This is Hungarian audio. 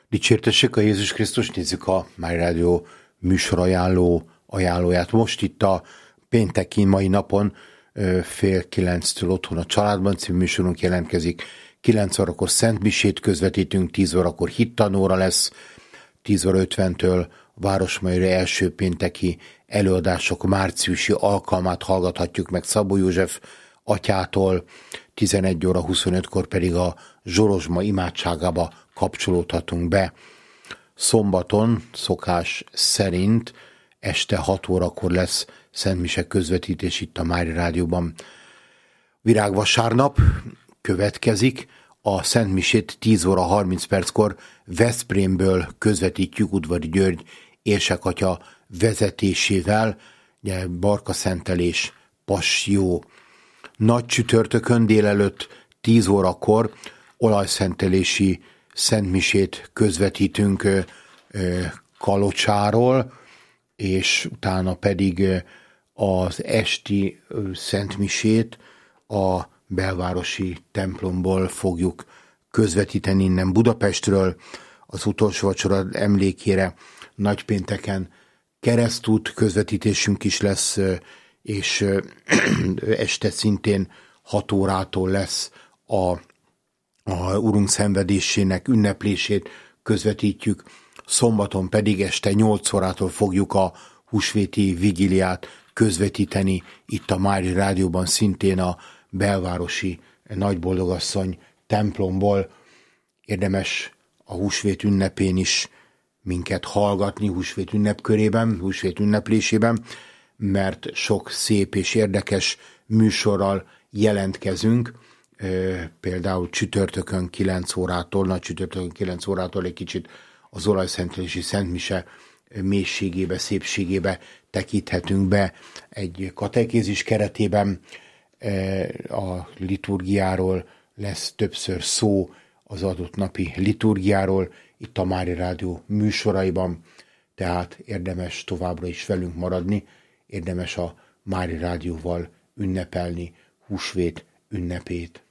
Dicsértessék a Jézus Krisztus, nézzük a Mária Rádió műsor ajánlóját. Most itt a pénteki mai napon 8:30 otthon a családban című műsorunk jelentkezik. 9 órakor szentmisét közvetítünk, 10 órakor hittanóra lesz, 10:50-től Városmajori első pénteki előadások márciusi alkalmát hallgathatjuk meg Szabó József atyától, 11:25-kor pedig a Zsorozsma imádságába kapcsolódhatunk be. Szombaton szokás szerint este 6 órakor lesz szentmise közvetítés itt a Mária Rádióban. Virágvasárnap következik, a szentmisét 10:30 Veszprémből közvetítjük Udvari György érsekatya vezetésével, barkaszentelés, passió. Nagy csütörtökön délelőtt 10 órakor olajszentelési szentmisét közvetítünk Kalocsáról, és utána pedig az esti szentmisét a belvárosi templomból fogjuk közvetíteni innen Budapestről. Az utolsó vacsora emlékére nagypénteken keresztút közvetítésünk is lesz, és este szintén 6 órától lesz a Urunk szenvedésének ünneplését közvetítjük. Szombaton pedig este 8 órától fogjuk a húsvéti vigíliát közvetíteni itt a Mária Rádióban, szintén a belvárosi Nagyboldogasszony templomból. Érdemes a húsvét ünnepén is minket hallgatni, húsvét ünnepkörében, húsvét ünneplésében, mert sok szép és érdekes műsorral jelentkezünk, például csütörtökön 9 órától, nagy csütörtökön 9 órától egy kicsit az olajszentelési szentmise mélységébe, szépségébe tekinthetünk be egy katekézis keretében. A liturgiáról lesz többször szó, az adott napi liturgiáról itt a Mária Rádió műsoraiban, tehát érdemes továbbra is velünk maradni, érdemes a Mária Rádióval ünnepelni húsvét ünnepét.